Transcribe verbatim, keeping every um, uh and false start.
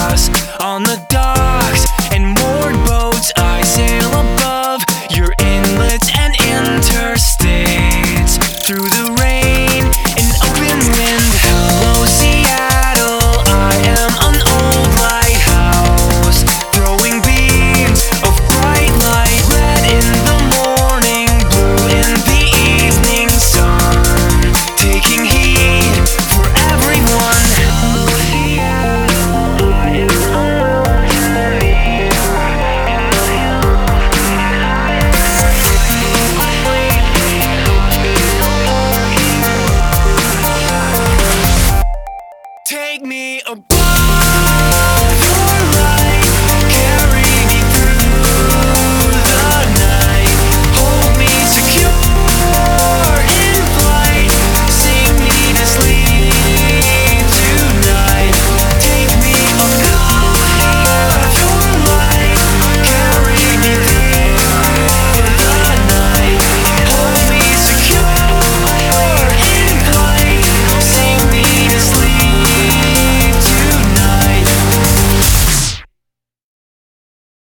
glass on the docks and moored boats I sail above your inlets and interstates. Through the rain and open wind, hello Seattle, I am an old lighthouse, throwing beams of bright light, red in the morning, blue in the evening sun, taking heed for everyone. Hello Seattle, I am a mountaineer in the hills behind Take me above.